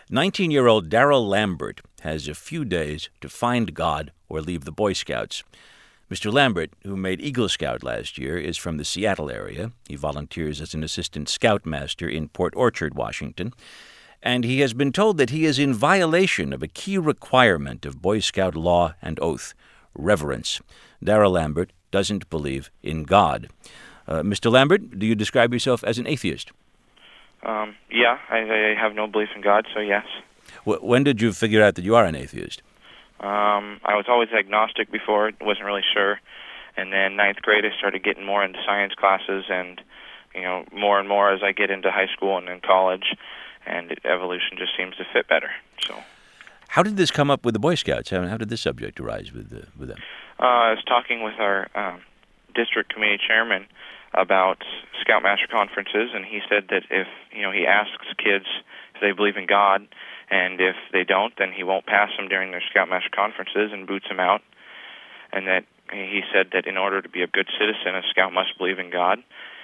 19-year-old Darrell Lambert has a few days to find God or leave the Boy Scouts. Mr. Lambert, who made Eagle Scout last year, is from the Seattle area. He volunteers as an assistant scoutmaster in Port Orchard, Washington. And he has been told that he is in violation of a key requirement of Boy Scout law and oath, reverence. Darrell Lambert doesn't believe in God. Mr. Lambert, do you describe yourself as an atheist? Yeah, I have no belief in God, so yes. When did you figure out that you are an atheist? I was always agnostic before, wasn't really sure. And then ninth grade, I started getting more into science classes, and more and more as I get into high school and in college, and evolution just seems to fit better. So, how did this come up with the Boy Scouts? How did this subject arise with them? I was talking with our district committee chairman about Scoutmaster conferences, and he said that if he asks kids if they believe in God, and if they don't, then he won't pass them during their Scoutmaster conferences and boots them out. And that he said that in order to be a good citizen, a scout must believe in God.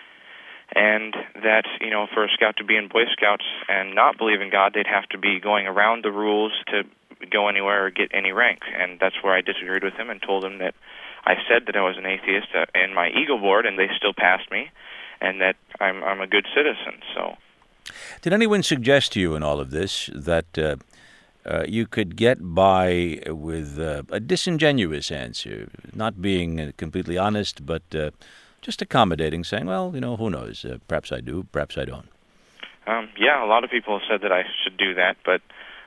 And that, for a scout to be in Boy Scouts and not believe in God, they'd have to be going around the rules to go anywhere or get any rank. And that's where I disagreed with him and told him that I said that I was an atheist in my Eagle Board, and they still passed me, and that I'm a good citizen. So, did anyone suggest to you in all of this that you could get by with a disingenuous answer, not being completely honest, but just accommodating, saying, well, who knows, perhaps I do, perhaps I don't? Yeah, a lot of people have said that I should do that, but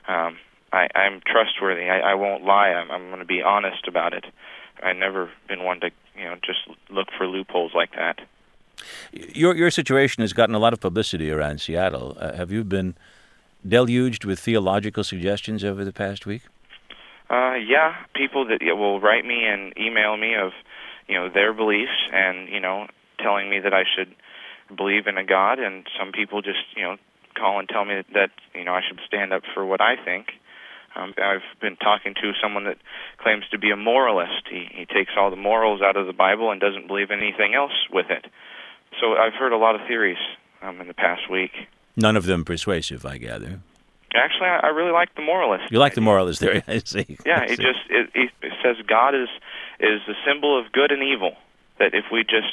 I'm trustworthy. I won't lie. I'm going to be honest about it. I've never been one to, just look for loopholes like that. Your situation has gotten a lot of publicity around Seattle. Have you been deluged with theological suggestions over the past week? Yeah, people that will write me and email me of, their beliefs and, telling me that I should believe in a God, and some people just, call and tell me that, I should stand up for what I think. I've been talking to someone that claims to be a moralist. He takes all the morals out of the Bible and doesn't believe anything else with it. So I've heard a lot of theories in the past week. None of them persuasive, I gather. Actually, I really like the moralist. You like the moralist theory, I see. Yeah, it says God is the symbol of good and evil. That if we just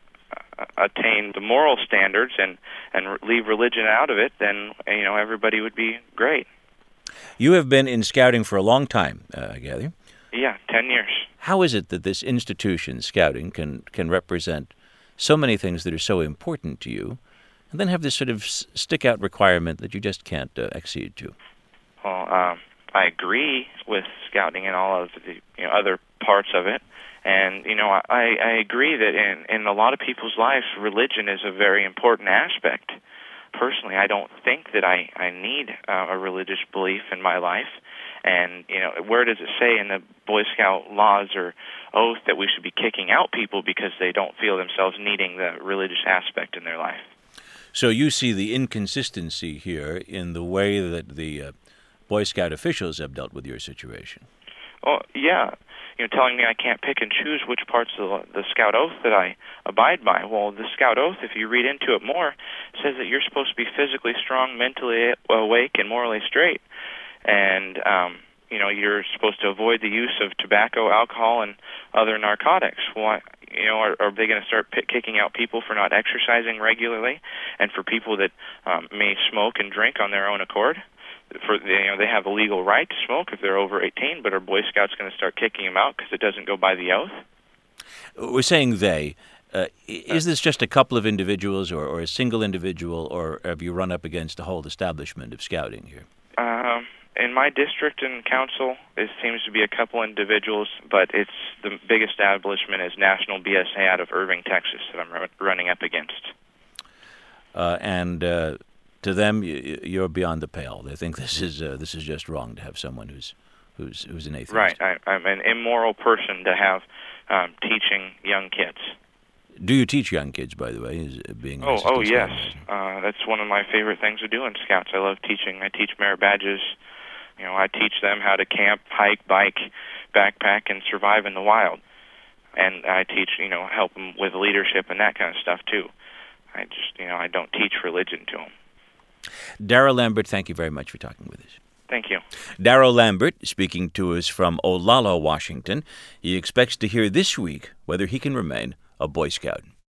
attain the moral standards and leave religion out of it, then everybody would be great. You have been in scouting for a long time, I gather. Yeah, 10 years. How is it that this institution, scouting, can represent so many things that are so important to you, and then have this sort of stick-out requirement that you just can't accede to? Well, I agree with scouting and all of the other parts of it, and I agree that in a lot of people's lives, religion is a very important aspect. Personally, I don't think that I need a religious belief in my life. And, where does it say in the Boy Scout laws or oath that we should be kicking out people because they don't feel themselves needing the religious aspect in their life? So you see the inconsistency here in the way that the Boy Scout officials have dealt with your situation. Oh, yeah. Telling me I can't pick and choose which parts of the Scout Oath that I abide by. Well, the Scout Oath, if you read into it more, says that you're supposed to be physically strong, mentally awake, and morally straight. And, you're supposed to avoid the use of tobacco, alcohol, and other narcotics. Well, are they going to start kicking out people for not exercising regularly, and for people that may smoke and drink on their own accord? They have a legal right to smoke if they're over 18, but are Boy Scouts going to start kicking them out because it doesn't go by the oath? We're saying they. Is this just a couple of individuals or a single individual, or have you run up against the whole establishment of scouting here? In my district and council, it seems to be a couple individuals, but it's the big establishment is National BSA out of Irving, Texas, that I'm running up against. To them, you're beyond the pale. They think this is just wrong to have someone who's an atheist. Right. I'm an immoral person to have teaching young kids. Do you teach young kids, by the way? Oh yes. That's one of my favorite things to do in Scouts. I love teaching. I teach merit badges. I teach them how to camp, hike, bike, backpack, and survive in the wild. And I teach, help them with leadership and that kind of stuff too. I don't teach religion to them. Darrell Lambert, thank you very much for talking with us. Thank you. Darrell Lambert speaking to us from Olalla, Washington. He expects to hear this week whether he can remain a Boy Scout.